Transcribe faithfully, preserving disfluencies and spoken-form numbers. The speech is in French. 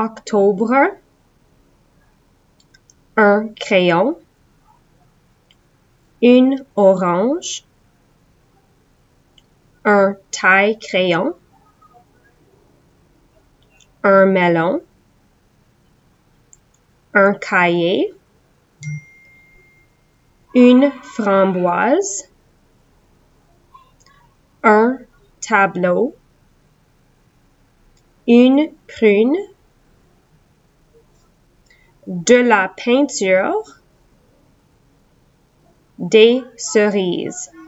octobre, un crayon, une orange, un taille-crayon, un melon, un cahier, une framboise, un tableau, une prune, de la peinture, des cerises.